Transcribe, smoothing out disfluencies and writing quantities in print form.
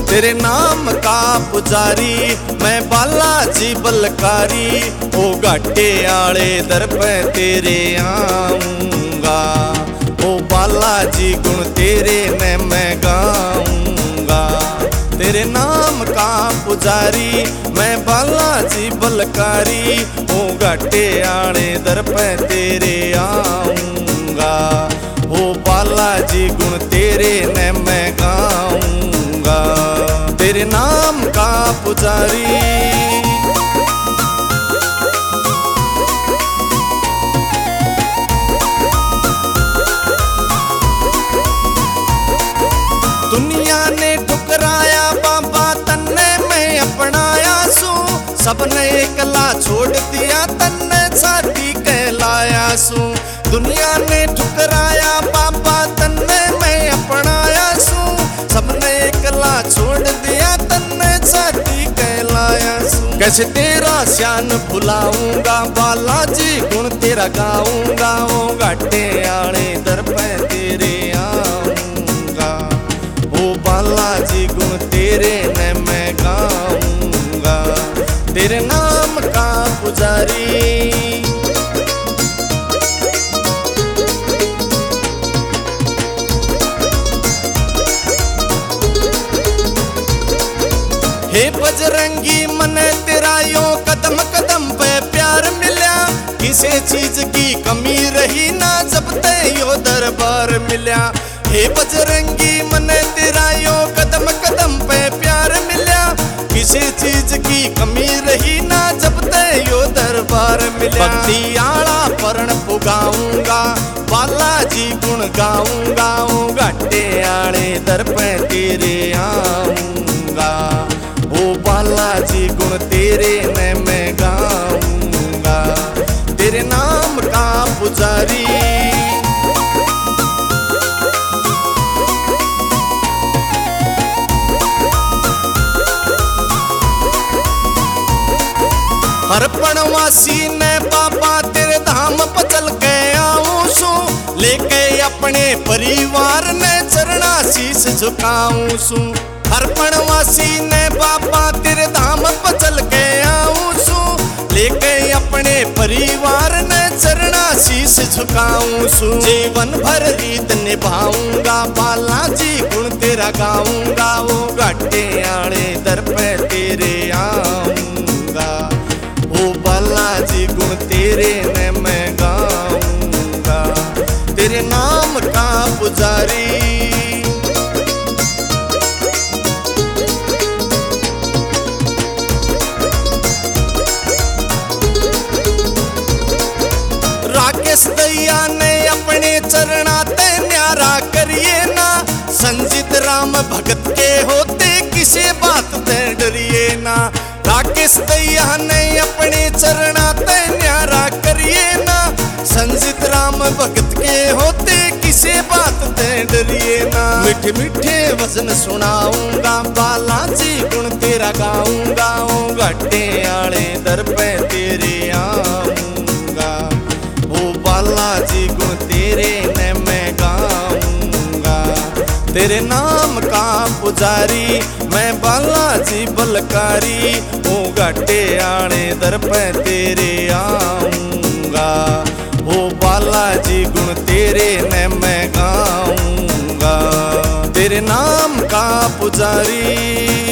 तेरे नाम का पुजारी मैं बालाजी बलकारी, ओ घाटे आले दर पे तेरे आऊंगा। ओ बालाजी गुण तेरे ने मैं गाऊंगा। तेरे नाम का पुजारी मैं बालाजी बलकारी, ओ घाटे आले दर पे तेरे आऊंगा। ओ बालाजी गुण तेरे ने मैं गाऊंगा। तेरे नाम का पुजारी। दुनिया ने ठुकराया बाबा तन्ने मैं अपनाया सू, सबने एकला छोड़ दिया तन्ने साथी कहलाया सू। दुनिया ने ठुकराया बाबा तन्ने मैं अपनाया सू, सबने एकला छोड़ दिया तन्ने साथी कहलाया सू। कैसे तेरा श्यान भुलाऊंगा बालाजी गुण तेरा गाऊंगा। ओ घाटे आले दर पे तेरे आऊंगा। ओ बालाजी गुण तेरे ने मैं गाऊंगा। तेरे नाम का पुजारी। हे बजरंगी मने तेरा यो कदम कदम पे प्यार मिल्या, किसी चीज की कमी रही ना जब ते यो दरबार मिल्या। हे बजरंगी मने तेरा यो कदम कदम पे प्यार मिल्या, किसी चीज की कमी रही ना जब ते यो दरबार मिल्या। भक्ति आला परण पुगाऊंगा बालाजी गुण गाऊंगा। ओ घाटे आले दर पे तेरे आऊंगा। ओ बालाजी गुण तेरे ने मैं गाऊंगा। तेरे नाम का पुजारी। हरपणवासी ने बाबा तेरे धाम पर चल के आऊं सू, लेके अपने परिवार ने चरणा शीश झुकाऊं सू। हरपणवासी ने बाबा तेरे धाम पर चल के आऊं सू, लेके अपने परिवार ने चरणा शीश झुकाऊं सू। जीवन भर रीत निभाऊंगा बालाजी गुण तेरा गाऊंगा। वो घाटे आले दर पे तेरे आऊंगा। ओ बालाजी गुण तेरे ने मैं गाऊंगा। तेरे नाम का पुजारी। राकेश दैया ने अपने चरणा ते न्यारा करिए ना, संजीत राम भगत के होते किसी बात ते डरिए ना। राकेश दैया ने अपने चरणा ते न्यारा करिए ना, संजीत राम भगत के होते किसी बात ते डरिए ना। मीठे मीठे वचन सुनाऊंगा बालाजी गुण तेरा गाऊंगा। ओ घाटे आले दर पे तेरे आऊंगा। ओ बालाजी गुण तेरे ने मैं गाऊंगा। तेरे नाम का पुजारी मैं बालाजी बलकारी, ओ घाटे आले दर पे तेरे आऊंगा। ओ बालाजी गुण तेरे ने मैं गाऊंगा। तेरे नाम का पुजारी।